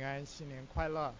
平安，新年快乐！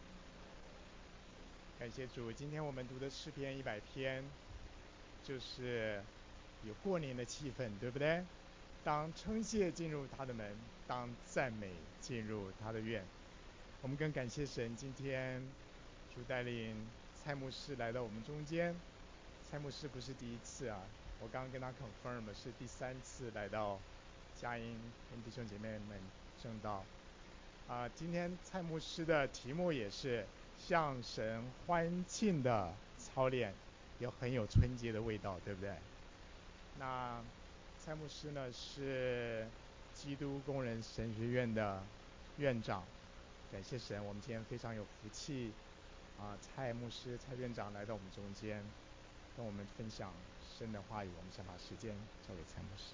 感谢主，今天我们读的诗篇100篇，就是有过年的气氛，对不对？当称谢进入他的门，当赞美进入他的院。我们更感谢神，今天主带领蔡牧师来到我们中间。蔡牧师不是第一次啊，我刚刚跟他 confirm 是第3次来到佳音跟弟兄姐妹们正道。今天蔡牧师的题目也是向神欢庆的操练，很有春节的味道，对不对？那蔡牧师呢是基督工人神学院的院长，感谢神，我们今天非常有福气蔡牧师、蔡院长来到我们中间，跟我们分享神的话语。我们想把时间交给蔡牧师。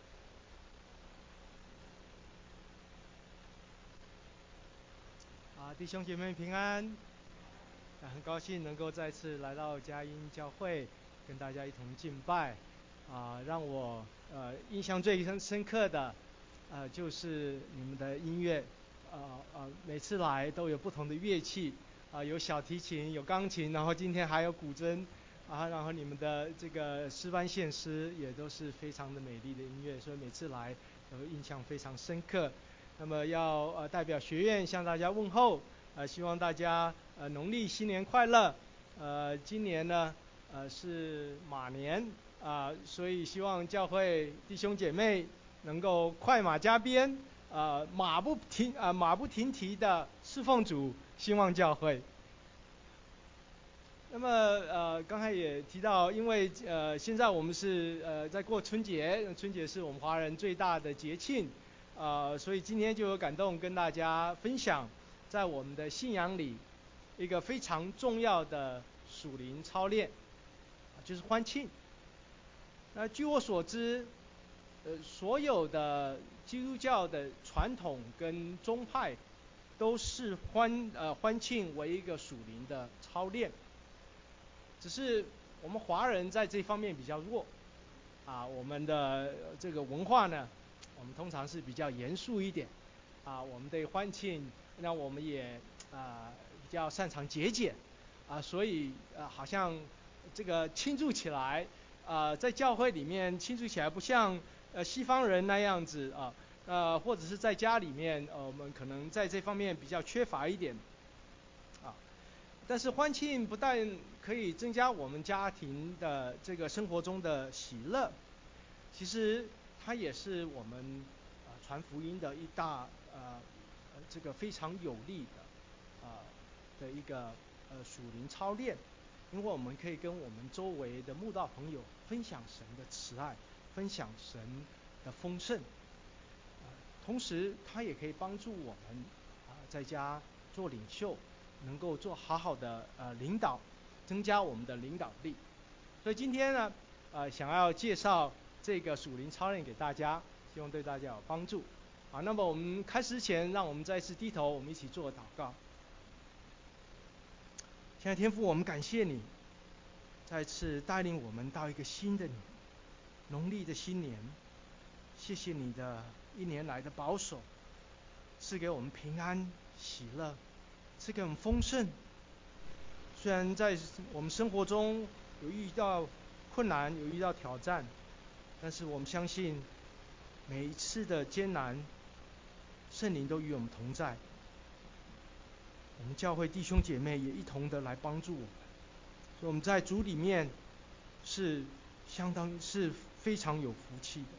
弟兄姐妹平安，很高兴能够再次来到佳音教会，跟大家一同敬拜。让我印象最深刻的就是你们的音乐，每次来都有不同的乐器，有小提琴，有钢琴，然后今天还有古筝，然后你们的这个诗班献诗也都是非常的美丽的音乐，所以每次来都印象非常深刻。那么要代表学院向大家问候，希望大家农历新年快乐。今年呢是马年所以希望教会弟兄姐妹能够快马加鞭，马不停蹄的侍奉主，兴旺教会。那么刚才也提到，因为现在我们是在过春节，春节是我们华人最大的节庆。所以今天就有感动跟大家分享，在我们的信仰里一个非常重要的属灵操练，就是欢庆。据我所知，所有的基督教的传统跟宗派都是欢庆为一个属灵的操练，只是我们华人在这方面比较弱。我们的这个文化呢，我们通常是比较严肃一点，我们对欢庆，那我们也比较擅长节俭，所以好像这个庆祝起来，在教会里面庆祝起来不像西方人那样子或者是在家里面，我们可能在这方面比较缺乏一点，但是欢庆不但可以增加我们家庭的这个生活中的喜乐，其实它也是我们传福音的一大这个非常有力的一个属灵操练，因为我们可以跟我们周围的慕道朋友分享神的慈爱，分享神的丰盛，同时它也可以帮助我们在家做领袖，能够做好好的领导，增加我们的领导力。所以今天呢想要介绍这个属灵操练给大家，希望对大家有帮助。那么我们开始之前，让我们再次低头，我们一起做祷告。亲爱的天父，我们感谢你再次带领我们到一个新的年，农历的新年。谢谢你的1年来的保守，赐给我们平安喜乐，赐给我们丰盛。虽然在我们生活中有遇到困难，有遇到挑战，但是我们相信每一次的艰难，圣灵都与我们同在。我们教会弟兄姐妹也一同的来帮助我们，所以我们在主里面是非常有福气的。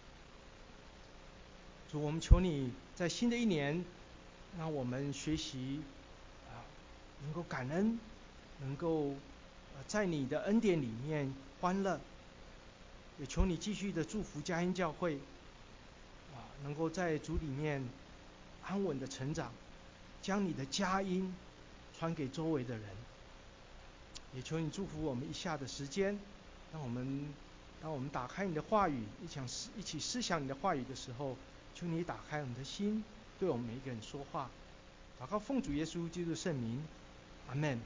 主，我们求你在新的一年，让我们学习能够感恩，能够在你的恩典里面欢乐。也求你继续的祝福佳音教会能够在主里面安稳的成长，将你的佳音传给周围的人。也求你祝福我们以下的时间，当我们打开你的话语，一起思想你的话语的时候，求你打开我们的心，对我们每一个人说话。祷告奉主耶稣基督圣名，阿们。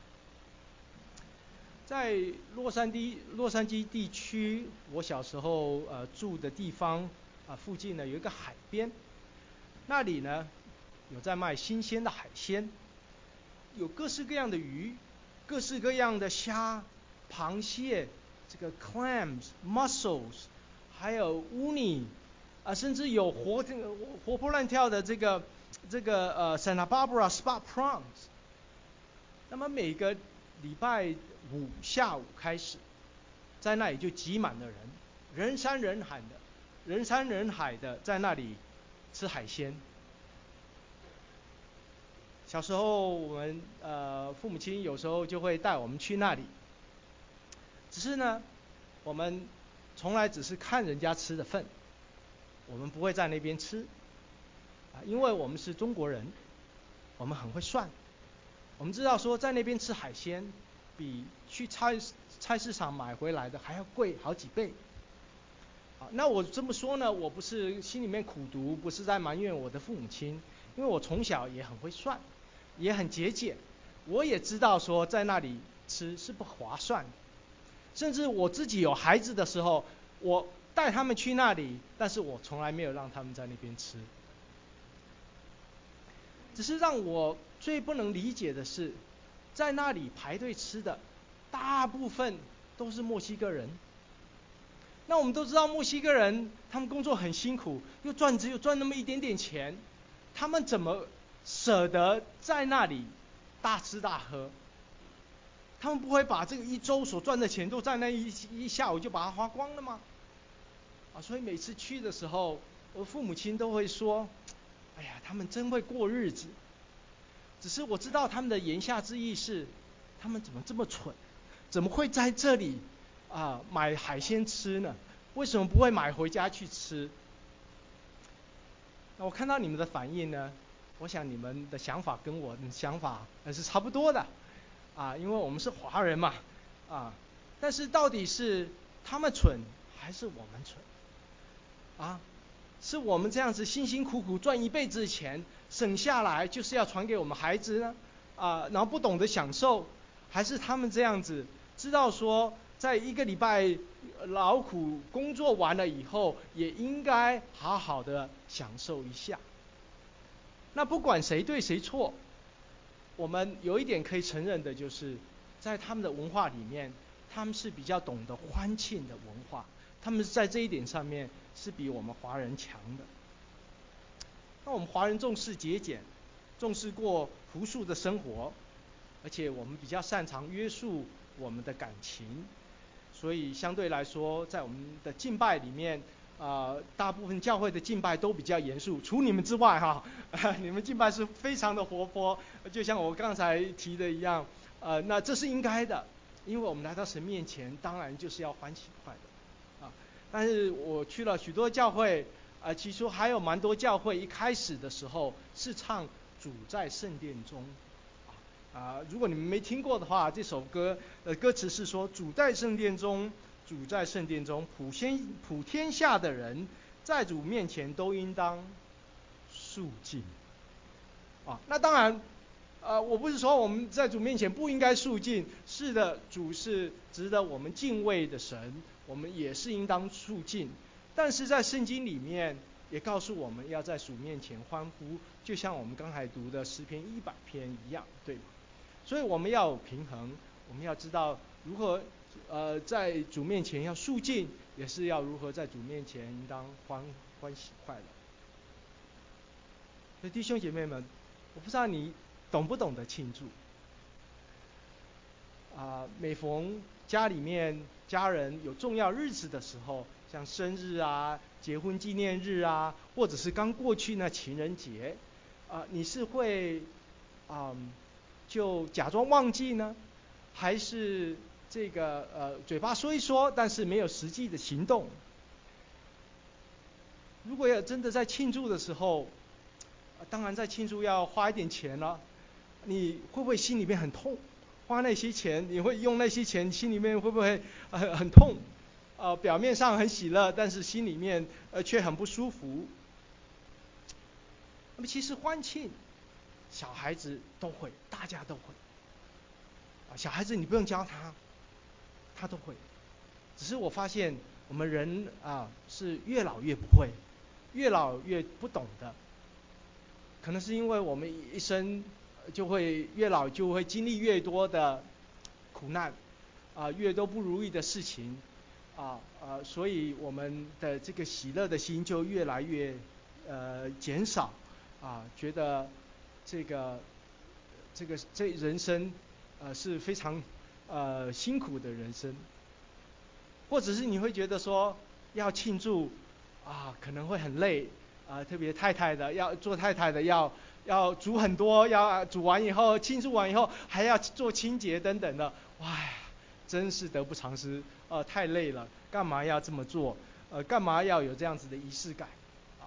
在洛杉矶地区，我小时候住的地方附近呢有一个海边，那里呢有在卖新鲜的海鲜，有各式各样的鱼，各式各样的虾、螃蟹，这个 clams、mussels， 还有 uni， 甚至有活泼乱跳的这个Santa Barbara spot prawns。那么每个礼拜五下午开始，在那里就挤满了人，人山人海的在那里吃海鲜。小时候我们父母亲有时候就会带我们去那里，只是呢，我们从来只是看人家吃的份，我们不会在那边吃，因为我们是中国人，我们很会算。我们知道说在那边吃海鲜比去菜市场买回来的还要贵好几倍。那我这么说呢，我不是心里面苦毒，不是在埋怨我的父母亲，因为我从小也很会算，也很节俭，我也知道说在那里吃是不划算的。甚至我自己有孩子的时候，我带他们去那里，但是我从来没有让他们在那边吃。只是让我最不能理解的是，在那里排队吃的大部分都是墨西哥人。那我们都知道墨西哥人他们工作很辛苦，只有赚那么一点点钱，他们怎么舍得在那里大吃大喝？他们不会把这个一周所赚的钱都在那一下午就把它花光了吗？所以每次去的时候，我父母亲都会说，哎呀，他们真会过日子。只是我知道他们的言下之意是，他们怎么这么蠢，怎么会在这里买海鲜吃呢？为什么不会买回家去吃？那我看到你们的反应呢，我想你们的想法跟我的想法是差不多的，因为我们是华人嘛，但是到底是他们蠢还是我们蠢？是我们这样子辛辛苦苦赚一辈子的钱省下来，就是要传给我们孩子呢？然后不懂得享受，还是他们这样子知道说，在一个礼拜劳苦工作完了以后，也应该好好的享受一下？那不管谁对谁错，我们有一点可以承认的就是，在他们的文化里面，他们是比较懂得欢庆的文化，他们在这一点上面是比我们华人强的。那我们华人重视节俭，重视过朴素的生活，而且我们比较擅长约束我们的感情，所以相对来说，在我们的敬拜里面，大部分教会的敬拜都比较严肃，除你们之外你们敬拜是非常的活泼，就像我刚才提的一样，那这是应该的，因为我们来到神面前，当然就是要欢喜快乐，但是我去了许多教会，其实还有蛮多教会一开始的时候是唱主在圣殿中，如果你们没听过的话，这首歌歌词是说，主在圣殿中，主在圣殿中，普天下的人在主面前都应当肃静。那当然，我不是说我们在主面前不应该肃静，是的，主是值得我们敬畏的神，我们也是应当肃静。但是在圣经里面也告诉我们要在主面前欢呼，就像我们刚才读的诗篇100篇一样，对吗？所以我们要有平衡，我们要知道如何在主面前要肃静，也是要如何在主面前应当欢喜快乐。所以弟兄姐妹们，我不知道你懂不懂得庆祝？每逢家里面家人有重要日子的时候，像生日结婚纪念日或者是刚过去那情人节，你是会就假装忘记呢，还是这个嘴巴说一说，但是没有实际的行动？如果要真的在庆祝的时候，当然在庆祝要花一点钱了，你会不会心里面很痛？花那些钱，你会用那些钱，心里面会不会很痛？表面上很喜乐，但是心里面却很不舒服。那么其实欢庆，小孩子都会，大家都会。小孩子你不用教他，他都会。只是我发现我们人是越老越不会，越老越不懂得。 可能是因为我们一生就会越老就会经历越多的苦难，越多不如意的事情，所以我们的这个喜乐的心就越来越减少，觉得这人生是非常辛苦的人生，或者是你会觉得说要庆祝可能会很累，特别太太的做太太的要煮很多，要煮完以后庆祝完以后还要做清洁等等的，哇，真是得不偿失，太累了，干嘛要这么做？干嘛要有这样子的仪式感？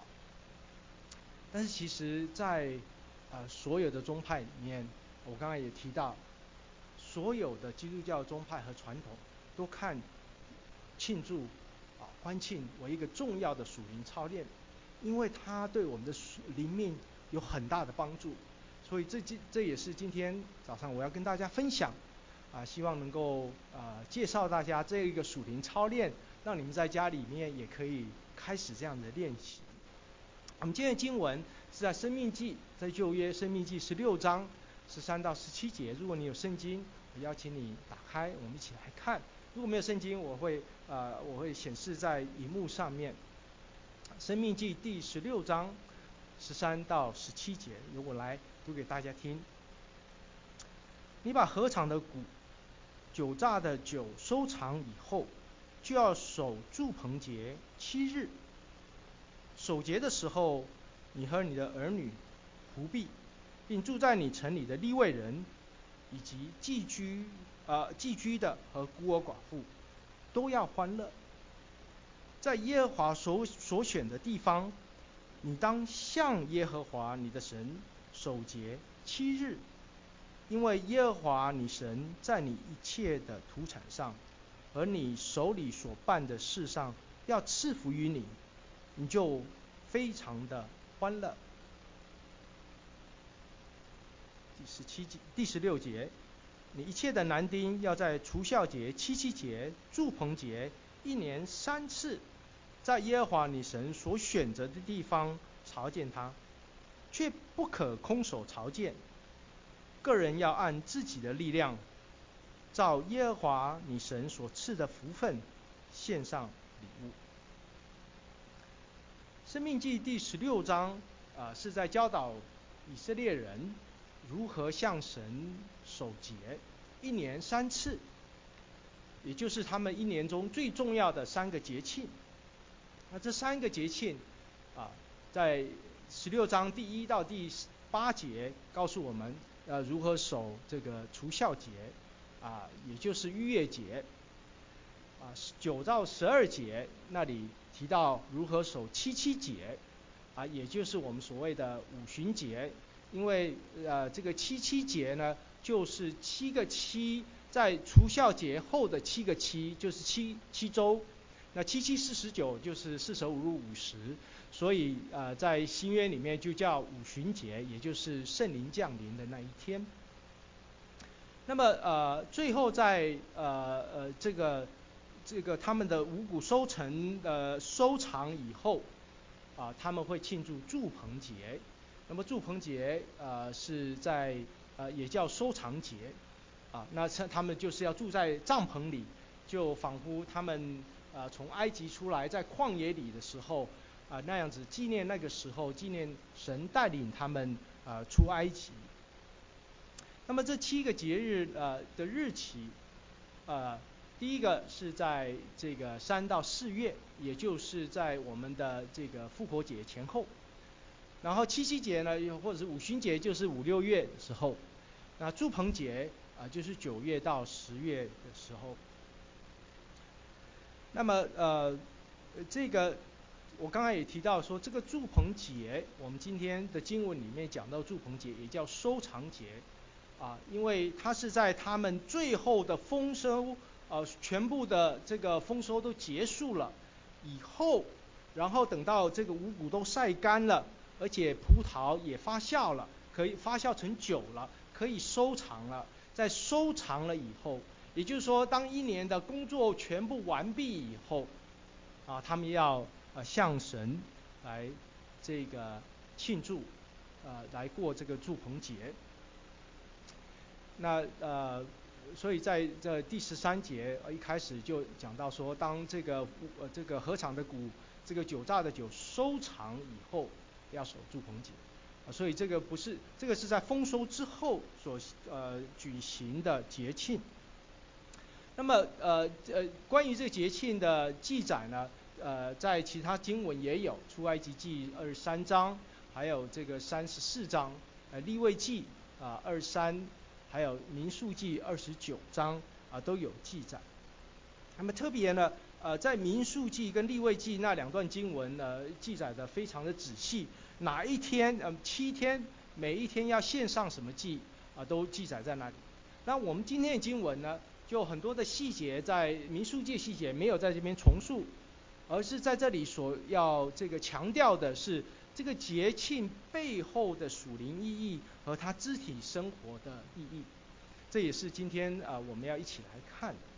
但是其实在所有的宗派里面，我刚才也提到，所有的基督教宗派和传统都看庆祝欢庆为一个重要的属灵操练，因为它对我们的灵命有很大的帮助。所以这也是今天早上我要跟大家分享，希望能够介绍大家这一个属灵操练，让你们在家里面也可以开始这样的练习。我们今天的经文是在申命记，在旧约申命记16章13到17节。如果你有圣经，我邀请你打开，我们一起来看。如果没有圣经，我会显示在荧幕上面。申命记第16章13到17节，由我来读给大家听。你把禾场的谷、酒榨的酒收藏以后，就要守住棚节7日。守节的时候，你和你的儿女、仆婢，并住在你城里的利未人，以及寄居的和孤儿寡妇，都要欢乐。在耶和华所选的地方，你当向耶和华你的神守节7日，因为耶和华你神在你一切的土产上和你手里所办的事上要赐福于你，你就非常的欢乐。第16节，你一切的男丁要在除酵节、七七节、住棚节1年3次，在耶和华你神所选择的地方朝见他，却不可空手朝见。个人要按自己的力量，照耶和华你神所赐的福分献上礼物。申命记第16章是在教导以色列人如何向神守节，1年3次，也就是他们1年中最重要的3个节庆。那这3个节庆在16章第1到第8节告诉我们如何守这个除酵节也就是逾越节。9到12节那里提到如何守七七节也就是我们所谓的五旬节。因为这个七七节呢，就是7个7，在除酵节后的7个7，就是七周。那7、7、49就是4舍5入50，所以在新约里面就叫五旬节，也就是圣灵降临的那一天。那么最后在这个他们的五谷收成收藏以后他们会庆祝住棚节。那么住棚节是在也叫收藏节那他们就是要住在帐篷里，就仿佛他们从埃及出来在旷野里的时候那样子纪念那个时候，纪念神带领他们出埃及。那么这7个节日的日期第一个是在这个3到4月，也就是在我们的这个复活节前后。然后七七节呢，或者是五旬节，就是5、6月的时候。那住棚节就是9月到10月的时候。那么这个我刚才也提到说，这个住棚节，我们今天的经文里面讲到住棚节，也叫收藏节因为它是在他们最后的丰收全部的这个丰收都结束了以后，然后等到这个五谷都晒干了，而且葡萄也发酵了，可以发酵成酒了，可以收藏了。在收藏了以后，也就是说当1年的工作全部完毕以后他们要向神来这个庆祝来过这个住棚节。那所以在这第13节一开始就讲到说，当这个禾场的谷，这个酒榨的酒收藏以后，要守住棚节。所以这个是在丰收之后所举行的节庆。那么关于这个节庆的记载呢，在其他经文也有，出埃及记23章，还有这个34章，利未记23，还有民数记29章都有记载。那么特别呢，在民数记跟利未记那2段经文呢，记载的非常的仔细，哪一天7天，每一天要献上什么祭都记载在那里。那我们今天的经文呢，就很多的细节在民数记细节没有在这边重述，而是在这里所要这个强调的是这个节庆背后的属灵意义和它肢体生活的意义。这也是今天我们要一起来看的。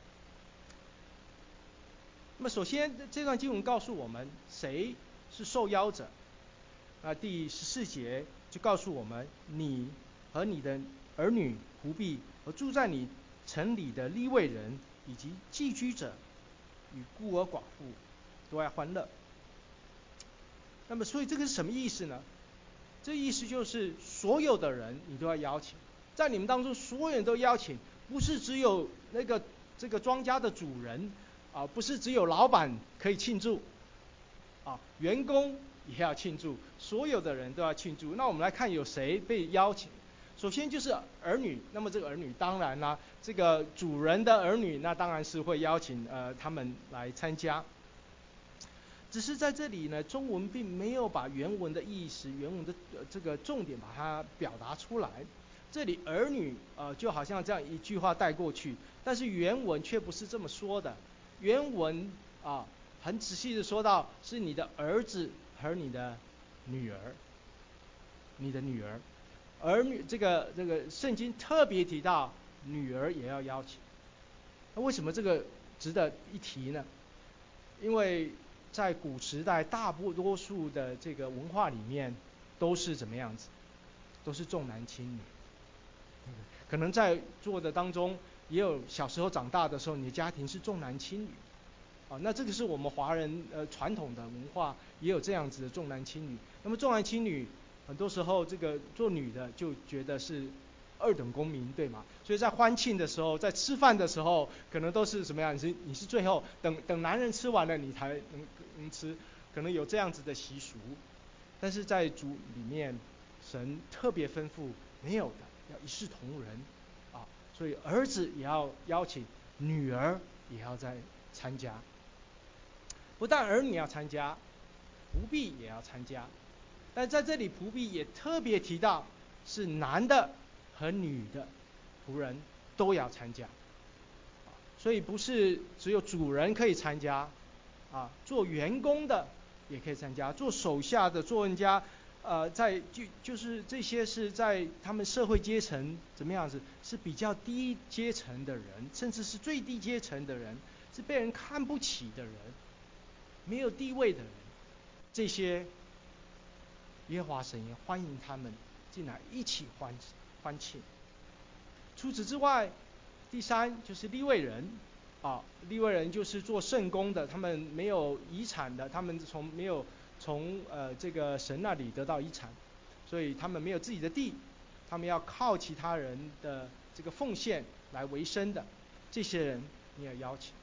那么首先这段经文告诉我们谁是受邀者。第14节就告诉我们，你和你的儿女仆婢和住在你城里的利未人以及寄居者与孤儿寡妇都要欢乐。那么所以这个是什么意思呢？这意思就是所有的人你都要邀请，在你们当中所有人都邀请，不是只有这个庄家的主人不是只有老板可以庆祝员工也要庆祝，所有的人都要庆祝。那我们来看有谁被邀请。首先就是儿女，那么这个儿女当然啦，这个主人的儿女那当然是会邀请他们来参加。只是在这里呢，中文并没有把原文的意思、原文的这个重点把它表达出来。这里儿女就好像这样一句话带过去，但是原文却不是这么说的。原文很仔细的说到是你的儿子和你的女儿，你的女儿。儿女这个圣经特别提到女儿也要邀请。那为什么这个值得一提呢？因为在古时代大多数的这个文化里面都是怎么样子，都是重男轻女。可能在座的当中也有小时候长大的时候，你的家庭是重男轻女那这个是我们华人传统的文化也有这样子的重男轻女。那么重男轻女很多时候这个做女的就觉得是二等公民，对吗？所以在欢庆的时候，在吃饭的时候，可能都是什么样？你是最后等男人吃完了你才能吃，可能有这样子的习俗。但是在主里面，神特别吩咐没有的，要一视同仁所以儿子也要邀请，女儿也要在参加。不但儿女要参加，仆婢也要参加。但在这里仆婢也特别提到是男的和女的仆人都要参加，所以不是只有主人可以参加做员工的也可以参加，做手下的做人家就是这些是在他们社会阶层怎么样子，是比较低阶层的人，甚至是最低阶层的人，是被人看不起的人，没有地位的人，这些耶和华神也欢迎他们进来一起欢庆。除此之外，第三就是利未人利未人就是做圣工的，他们没有遗产的，他们没有从这个神那里得到遗产，所以他们没有自己的地，他们要靠其他人的这个奉献来维生的，这些人你要邀请。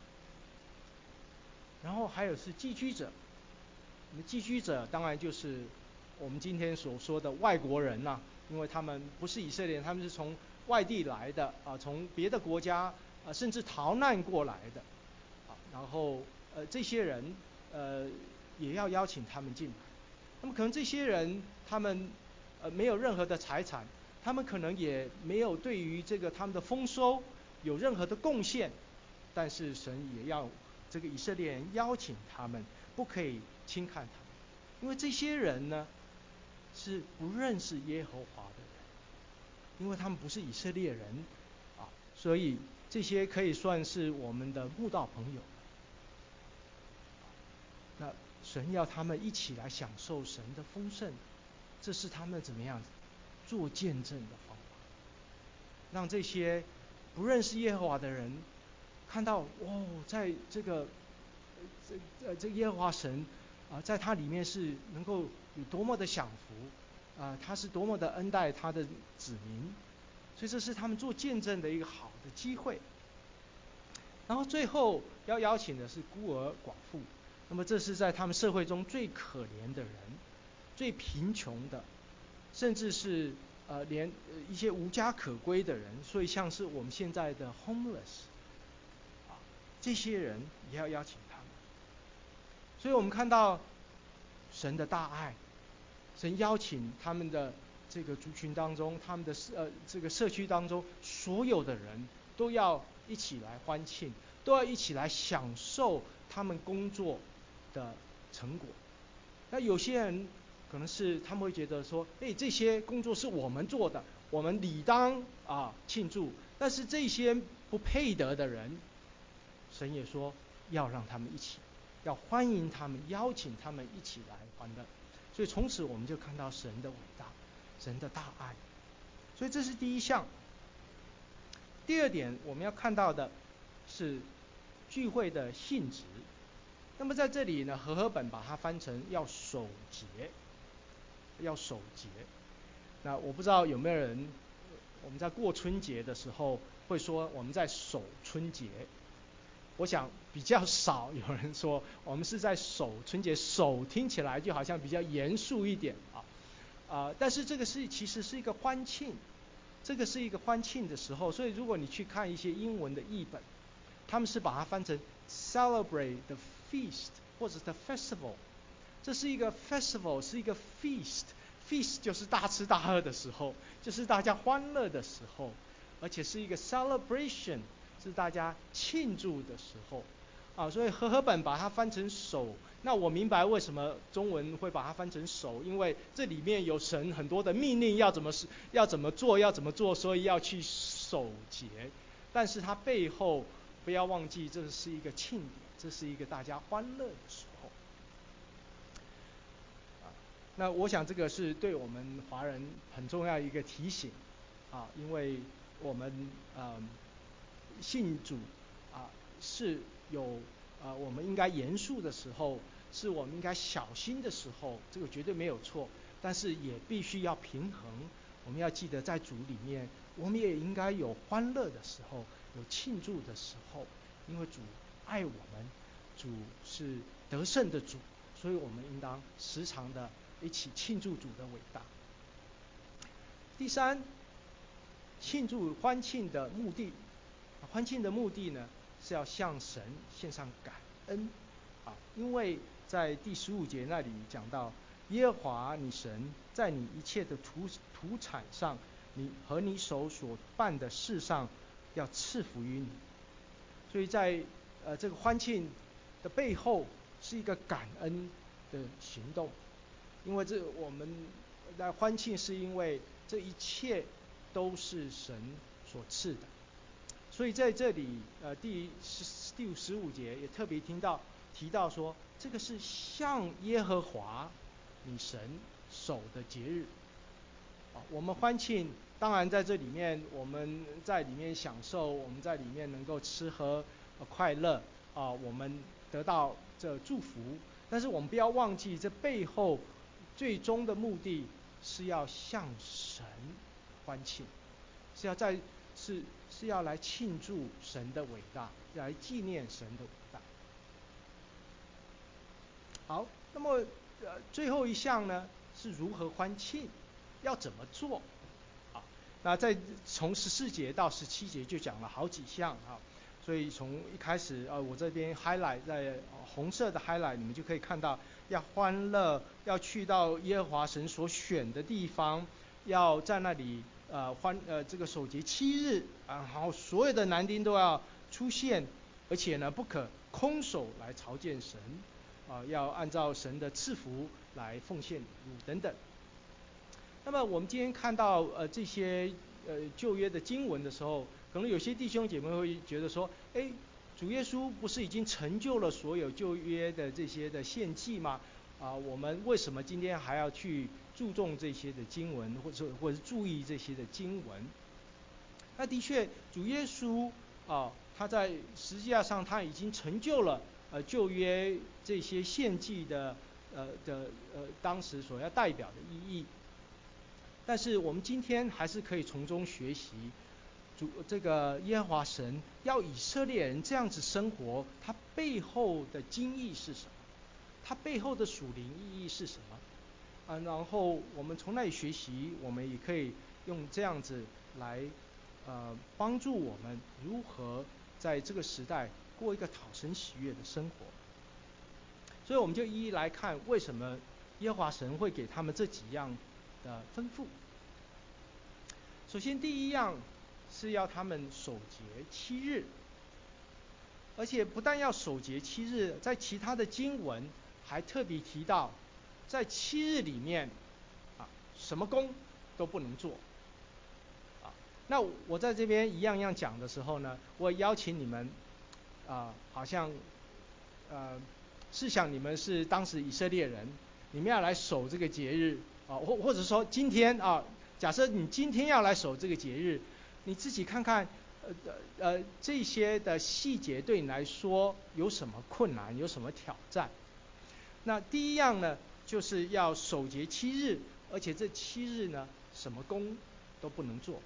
然后还有是寄居者，寄居者当然就是我们今天所说的外国人因为他们不是以色列人，他们是从外地来的从别的国家甚至逃难过来的然后这些人也要邀请他们进来。那么可能这些人他们没有任何的财产，他们可能也没有对于这个他们的丰收有任何的贡献，但是神也要这个以色列人邀请他们，不可以轻看他们，因为这些人呢是不认识耶和华的人，因为他们不是以色列人所以这些可以算是我们的慕道朋友。那神要他们一起来享受神的丰盛， 这是他们怎么样做见证的方法，让这些不认识耶和华的人看到在这个这耶和华神在他里面是能够有多么的享福他是多么的恩待他的子民，所以这是他们做见证的一个好的机会。然后最后要邀请的是孤儿寡妇，那么这是在他们社会中最可怜的人，最贫穷的，甚至是连一些无家可归的人，所以像是我们现在的 homeless 这些人也要邀请他们。所以我们看到神的大爱，神邀请他们的这个族群当中，他们的这个社区当中，所有的人都要一起来欢庆，都要一起来享受他们工作的成果。那有些人可能是他们会觉得说，这些工作是我们做的，我们理当庆祝。但是这些不配得的人，神也说要让他们一起，要欢迎他们，邀请他们一起来欢乐。所以从此我们就看到神的伟大，神的大爱。所以这是第一项。第二点我们要看到的是聚会的性质。那么在这里呢，和合本把它翻成要守节，要守节。那我不知道有没有人，我们在过春节的时候会说我们在守春节。我想比较少有人说我们是在守春节，守听起来就好像比较严肃一点但是这个其实是一个欢庆，这个是一个欢庆的时候。所以如果你去看一些英文的译本，他们是把它翻成 celebrate the feast 或者 the festival。 这是一个 festival， 是一个 feast 就是大吃大喝的时候，就是大家欢乐的时候，而且是一个 celebration， 是大家庆祝的时候所以和合本把它翻成守。那我明白为什么中文会把它翻成守，因为这里面有神很多的命令要怎么做，所以要去守节。但是它背后不要忘记，这是一个庆典，这是一个大家欢乐的时候那我想这个是对我们华人很重要一个提醒因为我们信主是有我们应该严肃的时候，是我们应该小心的时候，这个绝对没有错。但是也必须要平衡，我们要记得在主里面，我们也应该有欢乐的时候，有庆祝的时候，因为主爱我们，主是得胜的主，所以我们应当时常的一起庆祝主的伟大。第三，庆祝欢庆的目的，欢庆的目的呢是要向神献上感恩因为在第15节那里讲到，耶和华你神在你一切的土产上，你和你手所办的事上要赐福于你。所以在这个欢庆的背后是一个感恩的行动，因为我们在欢庆是因为这一切都是神所赐的。所以在这里第15节也特别提到说，这个是向耶和华你神守的节日我们欢庆，当然在这里面我们在里面享受，我们在里面能够吃喝快乐我们得到这祝福。但是我们不要忘记，这背后最终的目的是要向神欢庆，是要来庆祝神的伟大，来纪念神的伟大。好，那么最后一项呢是如何欢庆，要怎么做那从14节到17节就讲了好几项所以从一开始我这边 highlight 在红色的 highlight， 你们就可以看到要欢乐，要去到耶和华神所选的地方，要在那里这个守节7日然后所有的男丁都要出现，而且呢不可空手来朝见神要按照神的赐福来奉献礼物等等。那么我们今天看到这些旧约的经文的时候，可能有些弟兄姐妹会觉得说，主耶稣不是已经成就了所有旧约的这些的献祭吗我们为什么今天还要去注重这些的经文，或者注意这些的经文。那的确，主耶稣他在实际上他已经成就了旧约这些献祭的当时所要代表的意义。但是我们今天还是可以从中学习，这个耶和华神要以色列人这样子生活，他背后的经义是什么？他背后的属灵意义是什么？然后我们从那里学习，我们也可以用这样子来帮助我们如何在这个时代过一个讨神喜悦的生活。所以我们就一一来看，为什么耶和华神会给他们这几样的吩咐。首先第一样是要他们守节7日，而且不但要守节7日，在其他的经文还特别提到，在7日里面什么工都不能做。那我在这边一样样讲的时候呢，我邀请你们好像试想你们是当时以色列人，你们要来守这个节日或者说今天假设你今天要来守这个节日，你自己看看这些的细节对你来说有什么困难，有什么挑战？那第一样呢，就是要守节7日，而且这7日呢，什么工都不能做。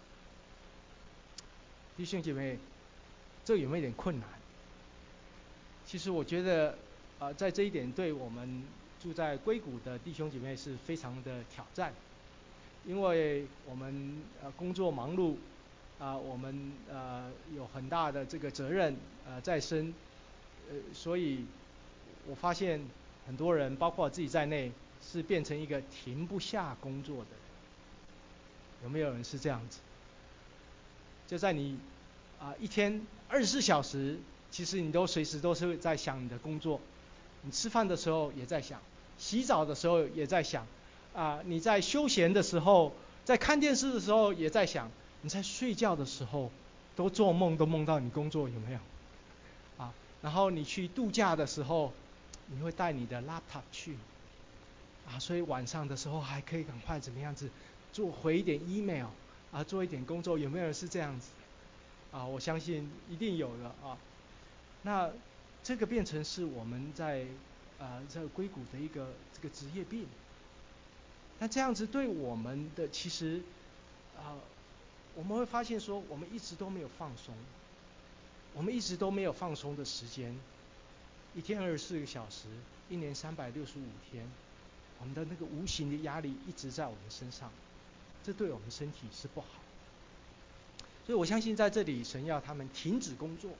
弟兄姐妹，这有没有点困难？其实我觉得在这一点对我们住在硅谷的弟兄姐妹是非常的挑战，因为我们工作忙碌我们有很大的这个责任在身，所以我发现很多人，包括我自己在内，是变成一个停不下工作的人。有没有人是这样子？就在你一天24小时，其实你都随时都是在想你的工作。你吃饭的时候也在想，洗澡的时候也在想，你在休闲的时候，在看电视的时候也在想，你在睡觉的时候都做梦都梦到你工作，有没有？然后你去度假的时候，你会带你的 laptop 去所以晚上的时候还可以赶快怎么样子回一点 email 做一点工作。有没有人是这样子？我相信一定有的那这个变成是我们在硅谷的一个这个职业病。那这样子对我们的其实我们会发现说，我们一直都没有放松，我们一直都没有放松的时间。一天24个小时，一年365天，我们的那个无形的压力一直在我们身上，这对我们身体是不好。所以我相信在这里，神要他们停止工作，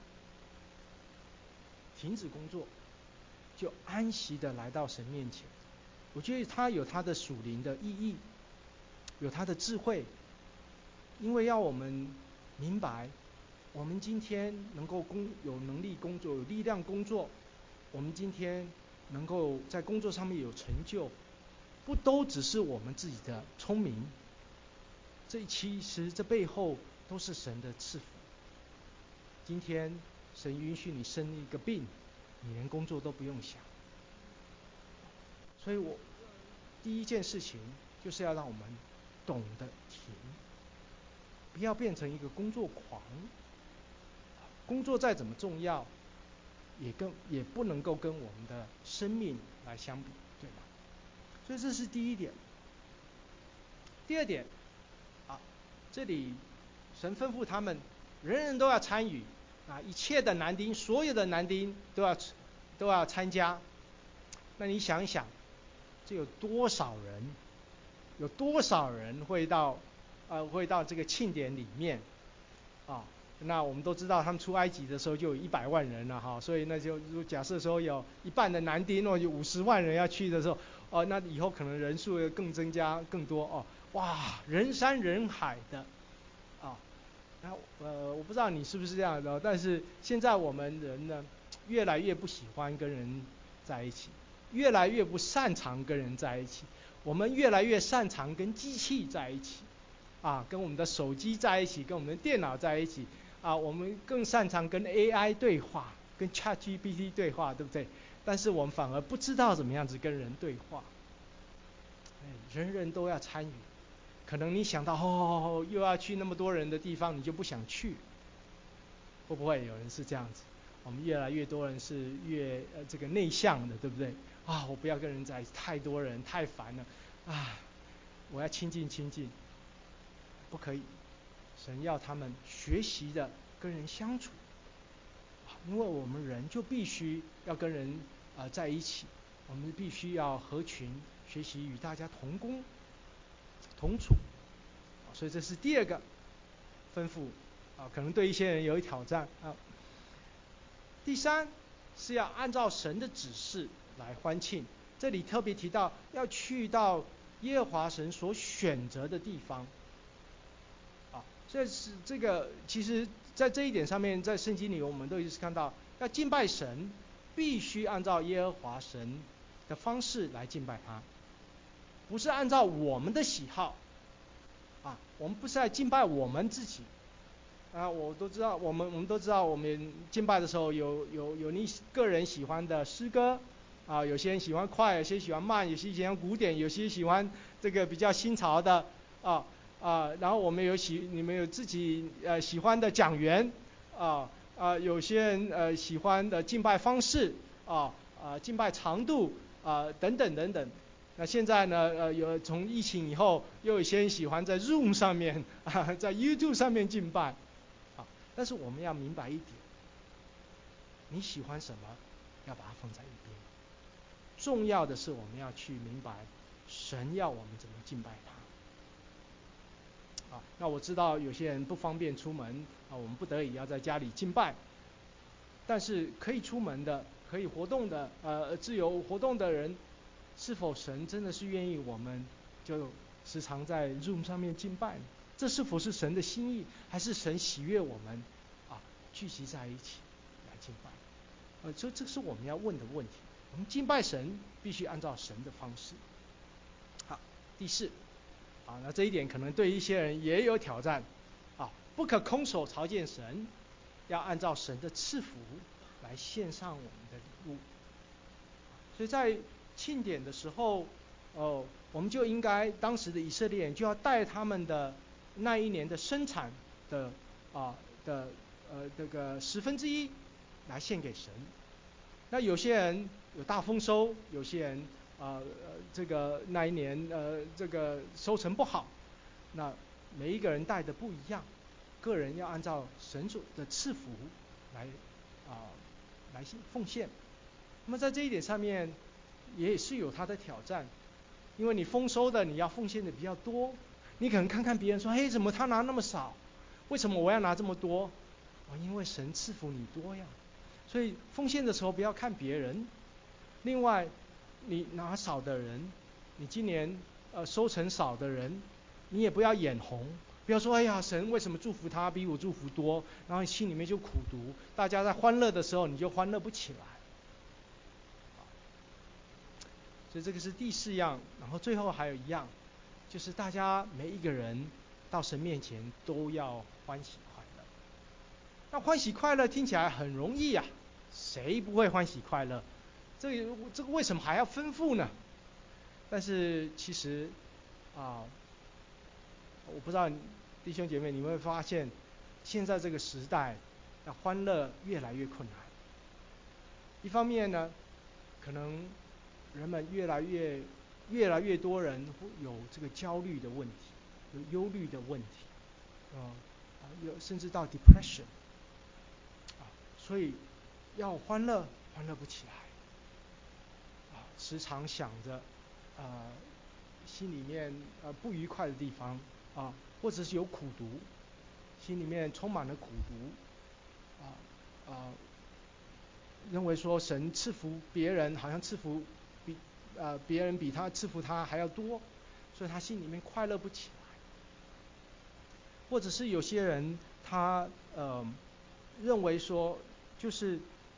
就安息的来到神面前。我觉得他有他的属灵的意义，有他的智慧，因为要我们明白，我们今天能够有能力工作，有力量工作，我们今天能够在工作上面有成就，不都只是我们自己的聪明，其实这背后都是神的赐福。今天神允许你生一个病，你连工作都不用想。所以我第一件事情就是要让我们懂得停，不要变成一个工作狂。工作再怎么重要，也不能够跟我们的生命来相比，对吗？所以这是第一点。第二点这里神吩咐他们人人都要参与一切的男丁，所有的男丁都要参加。那你想一想，这有多少人会到这个庆典里面那我们都知道他们出埃及的时候就有100万人了所以那就假设说有一半的男丁有50万人要去的时候那以后可能人数更增加更多哇，人山人海的我不知道你是不是这样的，但是现在我们人呢，越来越不喜欢跟人在一起，越来越不擅长跟人在一起，我们越来越擅长跟机器在一起跟我们的手机在一起，跟我们的电脑在一起我们更擅长跟 AI 对话，跟 ChatGPT 对话，对不对？但是我们反而不知道怎么样子跟人对话。 人人都要参与。可能你想到又要去那么多人的地方，你就不想去。会不会有人是这样子？我们越来越多人是越这个内向的，对不对？我不要跟人在一起，太多人太烦了我要亲近亲近。不可以，神要他们学习的跟人相处，因为我们人就必须要跟人在一起，我们必须要合群，学习与大家同工同处。所以这是第二个吩咐可能对一些人有挑战第三是要按照神的指示来欢庆。这里特别提到要去到耶和华神所选择的地方这个其实在这一点上面，在圣经里我们都一直看到，要敬拜神必须按照耶和华神的方式来敬拜他，不是按照我们的喜好我们不是在敬拜我们自己我都知道，我们都知道，我们敬拜的时候有你个人喜欢的诗歌有些人喜欢快，有些喜欢慢，有些喜欢古典，有些喜欢这个比较新潮的然后我们你们有自己喜欢的讲员有些人喜欢的敬拜方式敬拜长度等等等等。那现在呢有从疫情以后，又有一些人喜欢在 Zoom 上面在 YouTube 上面敬拜但是我们要明白一点，你喜欢什么要把它放在一边，重要的是我们要去明白神要我们怎么敬拜他那我知道有些人不方便出门我们不得已要在家里敬拜，但是可以出门的，可以活动的自由活动的人，是否神真的是愿意我们就时常在 Zoom 上面敬拜呢？这是否是神的心意，还是神喜悦我们聚集在一起来敬拜这是我们要问的问题。我们敬拜神必须按照神的方式。好，第四那这一点可能对一些人也有挑战不可空手朝见神，要按照神的赐福来献上我们的礼物。所以在庆典的时候我们就应该，当时的以色列人就要带他们的那一年的生产的这个1/10来献给神。那有些人有大丰收，有些人这个那一年这个收成不好，那每一个人带的不一样，个人要按照神所的赐福来奉献。那么在这一点上面也是有他的挑战，因为你丰收的你要奉献的比较多，你可能看看别人说怎么他拿那么少，为什么我要拿这么多因为神赐福你多呀。所以奉献的时候不要看别人。另外你拿少的人，你今年收成少的人，你也不要眼红，不要说神为什么祝福他比我祝福多，然后心里面就苦读，大家在欢乐的时候你就欢乐不起来。所以这个是第4样。然后最后还有一样，就是大家每一个人到神面前都要欢喜快乐。那欢喜快乐听起来很容易谁不会欢喜快乐？这个为什么还要吩咐呢？但是其实我不知道弟兄姐妹你会发现，现在这个时代要欢乐越来越困难。一方面呢，可能人们越来越多人有这个焦虑的问题，有忧虑的问题甚至到 depression所以要欢乐不起来时常想着心里面不愉快的地方或者是有苦毒，心里面充满了苦毒认为说神赐福别人好像赐福别人比他赐福他还要多，所以他心里面快乐不起来。或者是有些人他认为说就是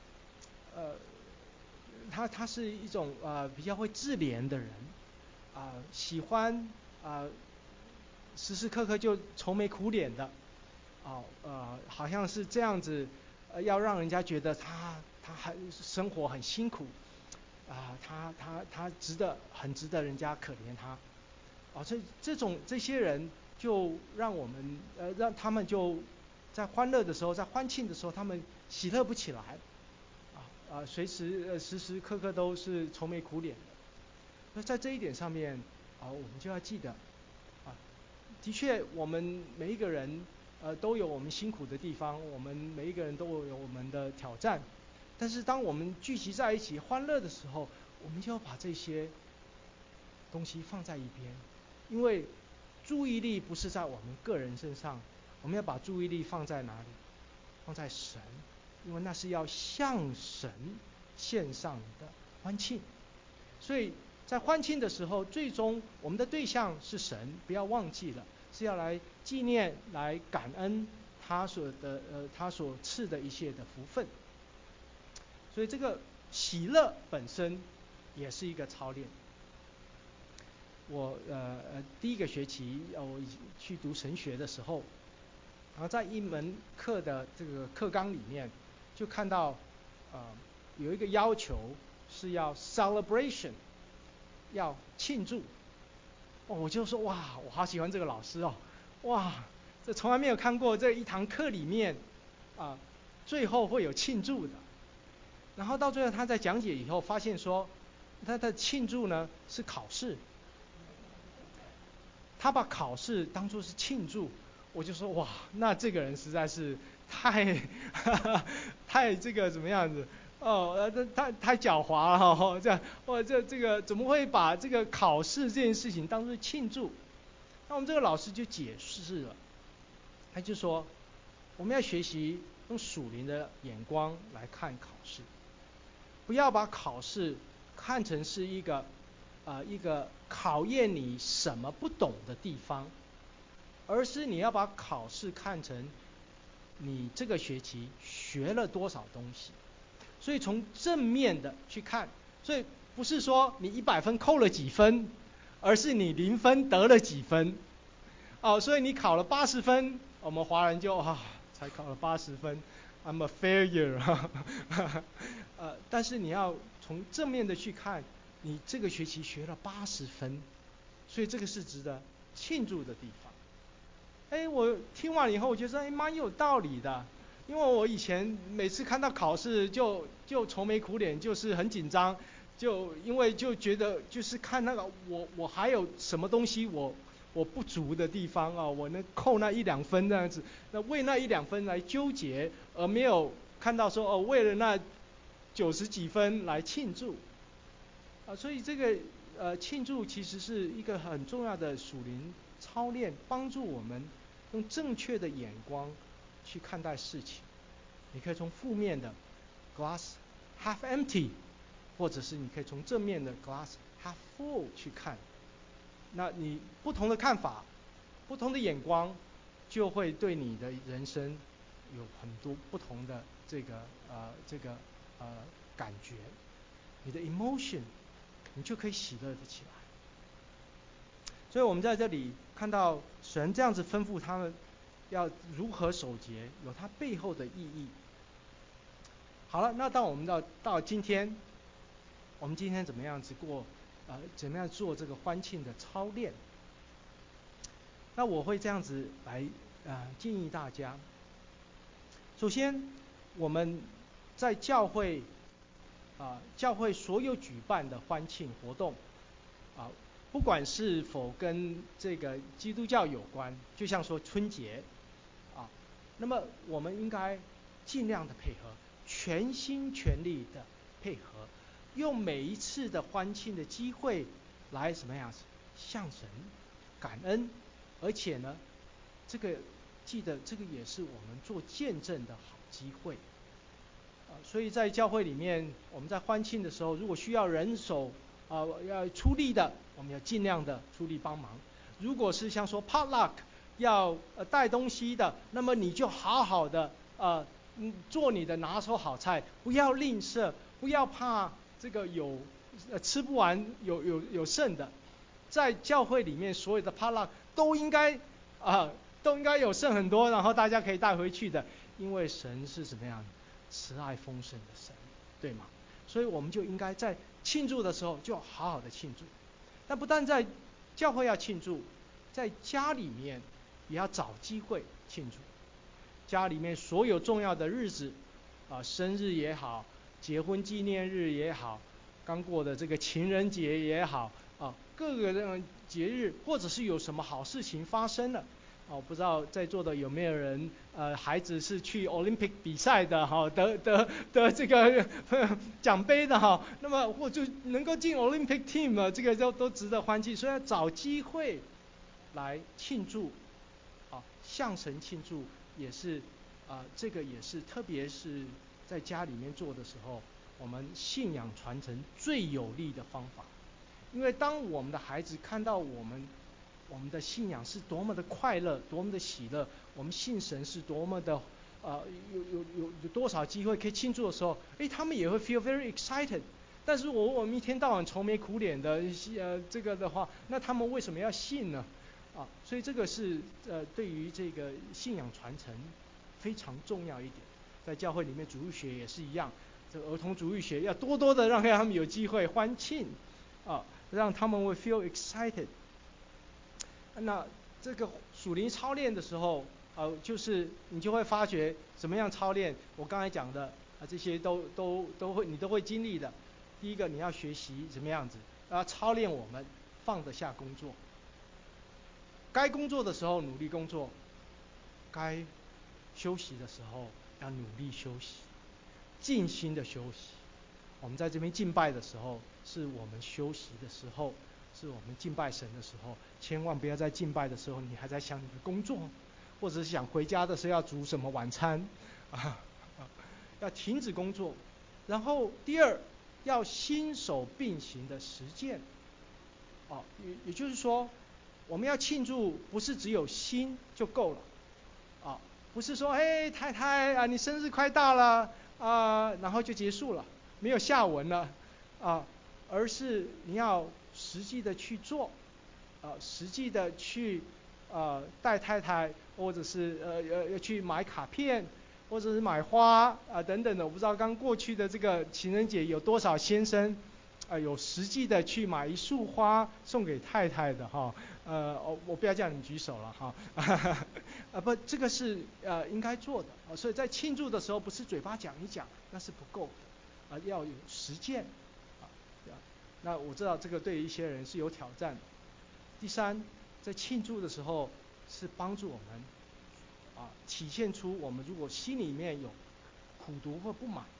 他是一种比较会自怜的人喜欢时时刻刻就愁眉苦脸的好像是这样子要让人家觉得他还生活很辛苦他很值得人家可怜他这些人就让我们让他们就在欢乐的时候，在欢庆的时候，他们喜乐不起来，时时刻刻都是愁眉苦脸的。那在这一点上面我们就要记得的确我们每一个人都有我们辛苦的地方，我们每一个人都有我们的挑战，但是当我们聚集在一起欢乐的时候，我们就要把这些东西放在一边，因为注意力不是在我们个人身上，我们要把注意力放在哪里？放在神，因为那是要向神献上的欢庆。所以在欢庆的时候，最终我们的对象是神，不要忘记了，是要来纪念、来感恩他所赐的一切的福分。所以这个喜乐本身也是一个操练。我第一个学期我去读神学的时候，然后在一门课的这个课纲里面，就看到有一个要求是要 celebration， 要庆祝。我就说哇，我好喜欢这个老师哦，哇，这从来没有看过这一堂课里面最后会有庆祝的。然后到最后他在讲解以后发现说，他的庆祝呢是考试，他把考试当作是庆祝。我就说哇，那这个人实在是太这个怎么样子太狡猾了这样这个怎么会把这个考试这件事情当作庆祝？那我们这个老师就解释了，他就说我们要学习用属灵的眼光来看考试，不要把考试看成是一个考验你什么不懂的地方，而是你要把考试看成你这个学期学了多少东西。所以从正面的去看，所以不是说你100分扣了几分，而是你0分得了几分。所以你考了80分，我们华人就才考了80分 ，I'm a failure 但是你要从正面的去看，你这个学期学了80分，所以这个是值得庆祝的地方。我听完以后，我觉得蛮有道理的，因为我以前每次看到考试就愁眉苦脸，就是很紧张，因为就觉得就是看那个我还有什么东西我不足的地方我能扣那1-2分这样子，那为那1-2分来纠结，而没有看到说为了那90几分来庆祝所以这个庆祝其实是一个很重要的属灵操练，帮助我们用正确的眼光去看待事情。你可以从负面的 glass half empty， 或者是你可以从正面的 glass half full 去看。那你不同的看法，不同的眼光，就会对你的人生有很多不同的这个感觉。你的 emotion， 你就可以喜乐的起来。所以我们在这里看到神这样子吩咐他们要如何守节，有它背后的意义。好了，那当我们到今天，我们今天怎么样子过怎么样做这个欢庆的操练？那我会这样子来建议大家。首先，我们在教会所有举办的欢庆活动不管是否跟这个基督教有关，就像说春节那么我们应该尽量的配合，全心全力的配合，用每一次的欢庆的机会来什么样向神感恩，而且呢记得这个也是我们做见证的好机会所以在教会里面，我们在欢庆的时候，如果需要人手要出力的，我们要尽量的出力帮忙。如果是像说 potluck 要带东西的，那么你就好好的做你的拿手好菜，不要吝啬，不要怕这个有吃不完有剩的。在教会里面所有的 potluck 都应该有剩很多，然后大家可以带回去的，因为神是什么样慈爱丰盛的神，对吗？所以我们就应该在庆祝的时候就好好的庆祝。但不但在教会要庆祝，在家里面也要找机会庆祝。家里面所有重要的日子，生日也好，结婚纪念日也好，刚过的这个情人节也好，各个这种节日，或者是有什么好事情发生了，不知道在座的有没有人，孩子是去 Olympic 比赛的哈，得这个奖杯的哈，那么或就能够进 Olympic team，这个都值得欢庆，所以要找机会来庆祝，向神庆祝也是，这个也是，特别是在家里面做的时候，我们信仰传承最有力的方法。因为当我们的孩子看到我们的信仰是多么的快乐，多么的喜乐，我们信神是多么的，有多少机会可以庆祝的时候，他们也会 feel very excited。但是我们一天到晚愁眉苦脸的，这个的话，那他们为什么要信呢？所以这个是对于这个信仰传承非常重要一点。在教会里面，主日学也是一样，这个儿童主日学要多多的让他们有机会欢庆，让他们会 feel excited。那这个属灵操练的时候，就是你就会发觉怎么样操练。我刚才讲的这些你都会经历的。第一个，你要学习怎么样子，操练我们放得下工作。该工作的时候努力工作，该休息的时候要努力休息，尽心的休息。我们在这边敬拜的时候，是我们休息的时候，是我们敬拜神的时候。千万不要在敬拜的时候，你还在想你的工作，或者是想回家的时候要煮什么晚餐，要停止工作。然后第二，要心手并行的实践。也就是说，我们要庆祝，不是只有心就够了，不是说太太你生日快到了然后就结束了，没有下文了而是你要实际的去做，实际的去带太太，或者是要去买卡片，或者是买花等等的。我不知道刚过去的这个情人节有多少先生有实际的去买一束花送给太太的哈。我不要叫你举手了哈。不，这个是应该做的所以在庆祝的时候，不是嘴巴讲一讲，那是不够的要有实践那我知道这个对一些人是有挑战的。第三，在庆祝的时候是帮助我们体现出我们如果心里面有苦毒或不满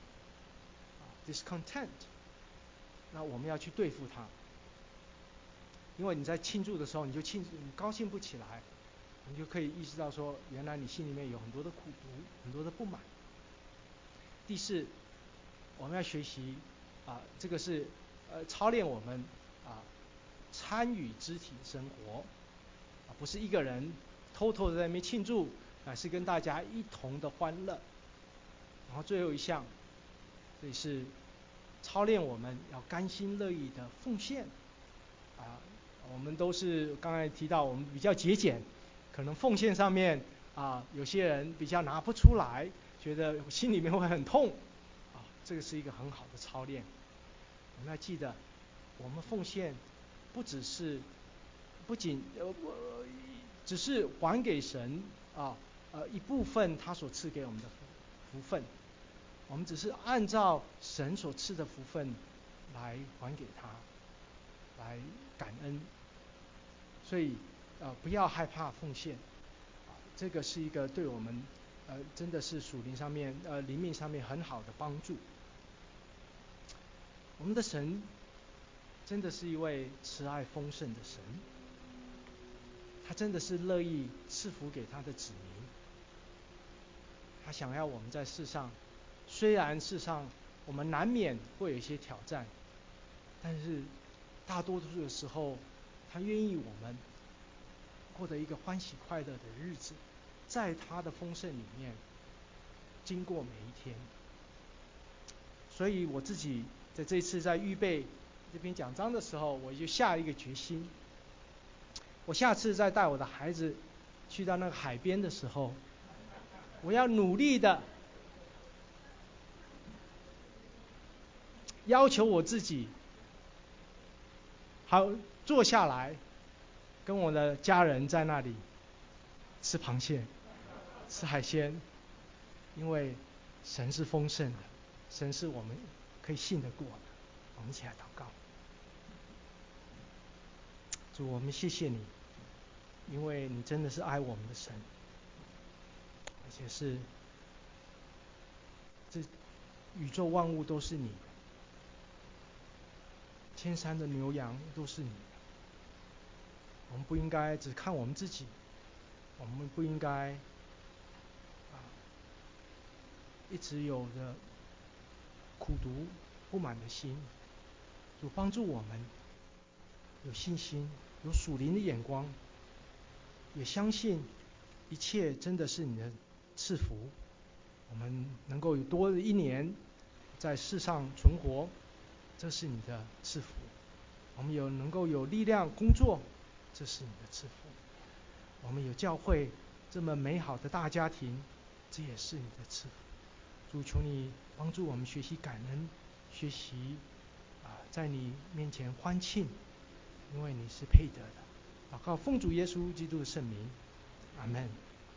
discontent， 那我们要去对付它。因为你在庆祝的时候，你高兴不起来，你就可以意识到说，原来你心里面有很多的苦毒，很多的不满。第四，我们要学习这个是操练我们参与肢体生活不是一个人偷偷的在那边庆祝，是跟大家一同的欢乐。然后最后一项，这是操练我们要甘心乐意的奉献我们都是刚才提到，我们比较节俭，可能奉献上面有些人比较拿不出来，觉得心里面会很痛这个是一个很好的操练。我们要记得，我们奉献不仅只是还给神一部分他所赐给我们的福分，我们只是按照神所赐的福分来还给他，来感恩。所以不要害怕奉献这个是一个对我们真的是属灵上面灵命上面很好的帮助。我们的神真的是一位慈爱丰盛的神，他真的是乐意赐福给他的子民。他想要我们在世上，虽然世上我们难免会有一些挑战，但是大多数的时候，他愿意我们过得一个欢喜快乐的日子，在他的丰盛里面经过每一天。所以我自己在这次在预备这篇讲章的时候，我就下一个决心，我下次再带我的孩子去到那个海边的时候，我要努力的要求我自己好坐下来跟我的家人在那里吃螃蟹、吃海鲜，因为神是丰盛的，神是我们可以信得过的。我们一起来祷告。主，我们谢谢你，因为你真的是爱我们的神，而且是这宇宙万物都是你的，千山的牛羊都是你的。我们不应该只看我们自己，我们不应该一直有着苦毒不满的心。主帮助我们有信心，有属灵的眼光，也相信一切真的是你的赐福。我们能够有多的一年在世上存活，这是你的赐福。我们能够有力量工作，这是你的赐福。我们有教会这么美好的大家庭，这也是你的赐福。主，求你帮助我们学习感恩，学习在你面前欢庆，因为你是配得的。祷告奉主耶稣基督的圣名，阿们。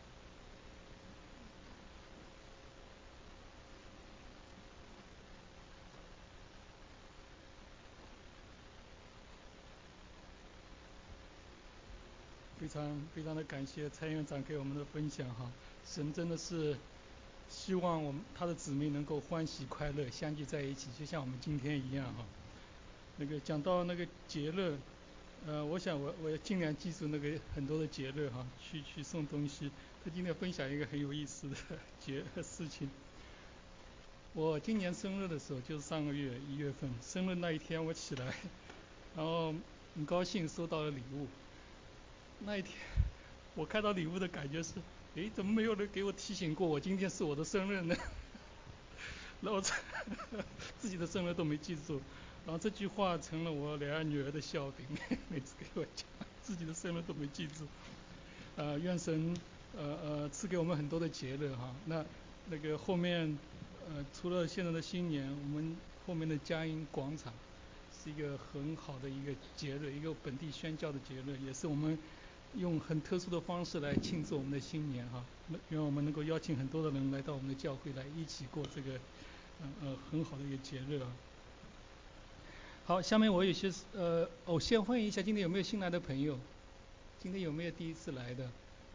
非常的感谢蔡院长给我们的分享哈，神真的是希望他的子民能够欢喜快乐相聚在一起，就像我们今天一样哈。讲到那个节日，我想我要尽量记住那个很多的节日哈，去送东西。他今天分享一个很有意思的事情。我今年生日的时候就是上个月1月份，生日那一天我起来，然后很高兴收到了礼物。那一天我看到礼物的感觉是，怎么没有人给我提醒过我今天是我的生日呢？然后自己的生日都没记住，然后这句话成了我2个女儿的笑柄，每次给我讲自己的生日都没记住。愿神赐给我们很多的节日哈。那个后面除了现在的新年，我们后面的佳音广场是一个很好的一个节日，一个本地宣教的节日，也是我们用很特殊的方式来庆祝我们的新年哈。愿我们能够邀请很多的人来到我们的教会来一起过这个很好的一个节日啊。好，下面我有些先问一下，今天有没有新来的朋友？今天有没有第一次来的？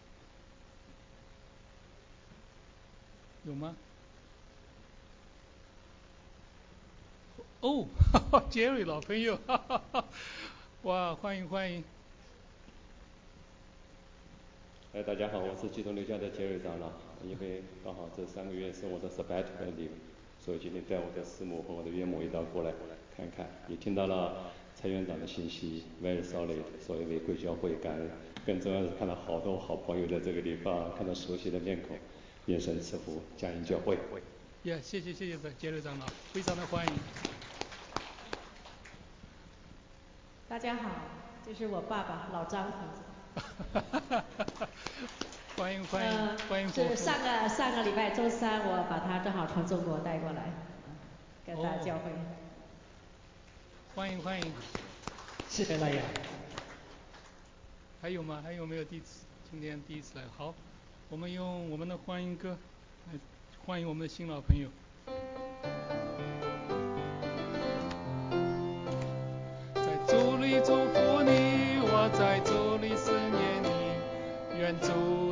有吗？哦，Jerry 老朋友，哇，欢迎欢迎。 大家好，我是基督流教的Jerry长老。因为刚好这3个月是我的sabbatical leave，所以今天带我的师母和我的岳母一道过来看看。也听到了蔡院长的信息 ，very solid， 所以为贵教会感恩。更重要的是看到好多好朋友在这个地方，看到熟悉的面孔，愿神赐福佳音教会。 谢谢Jerry长老，非常的欢迎。 大家好，这是我爸爸老张同志。 欢迎。 是上个礼拜周3，我把他正好从中国带过来，跟大家教会。 欢迎。 谢谢大家。 还有吗？还有没有今天第一次来？好，我们用我们的欢迎歌来欢迎我们的新老朋友。在主里祝福你，我在主里思念你，愿主